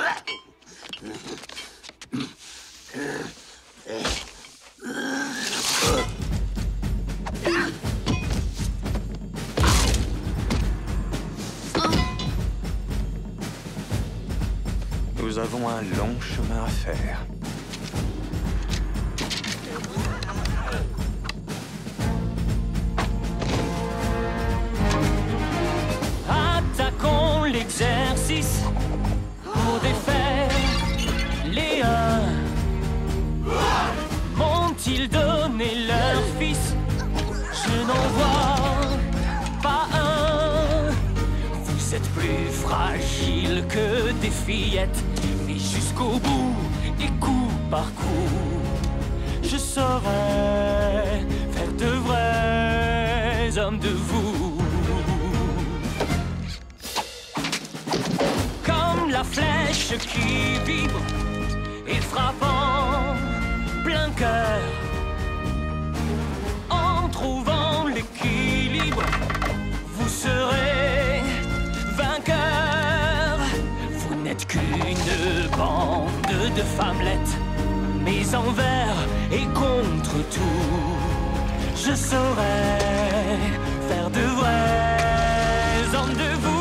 Nous avons un long chemin à faire. Attaquons l'exercice pour défaire les uns. M'ont-ils donné leur fils? Je n'en vois pas un. Vous êtes plus fragiles que des fillettes, et jusqu'au bout, et coup par coup, je saurais faire de vrais hommes de vous. Comme la flèche qui vibre et frappe en plein cœur, en trouvant l'équilibre, vous serez vainqueur. Vous n'êtes qu'une bande de femmelettes, mais envers et contre tout, je saurais faire de vrais hommes de vous.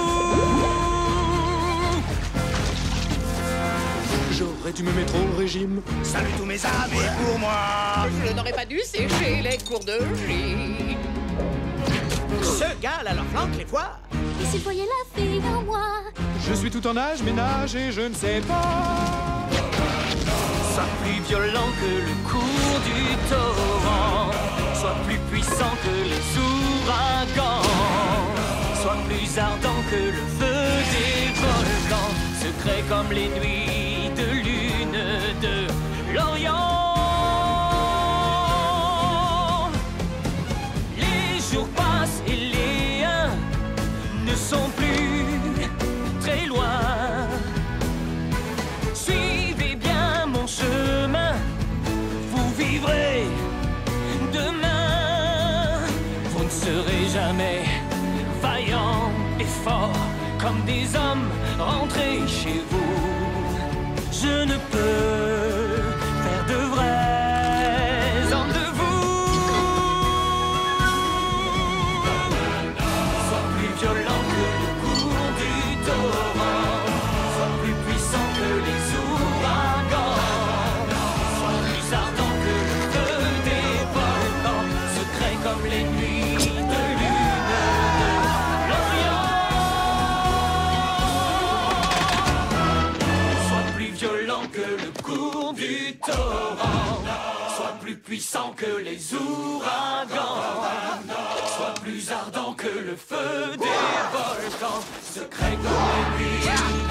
J'aurais dû me mettre au régime. Salut tous mes amis pour moi. Je n'aurais pas dû sécher les cours de gym. Ce gars à leur flanque les fois. Et s'il voyait la fille en moi? Je suis tout en âge, ménage et je ne sais pas. Sois plus violent que le cours du torrent, sois plus puissant que les ouragans, sois plus ardent que le feu des volcans, secret comme les nuits de lune de l'Orient. Les jours passent et les uns ne sont plus très loin. Suivez bien mon chemin, vous vivrez demain. Vous ne serez jamais vaillants et forts comme des hommes rentrés chez vous. Je ne peux faire de vrais hommes de vous. Sois plus violent que le cours du torrent, sois plus puissant que les ouragans, sois plus ardent que le feu des volcans, secret comme les nuits de lune de l'Orient. Sois plus violent que le cours du torrent, sois plus puissant que les ouragans, sois plus ardent que le feu des volcans, secret comme les nuits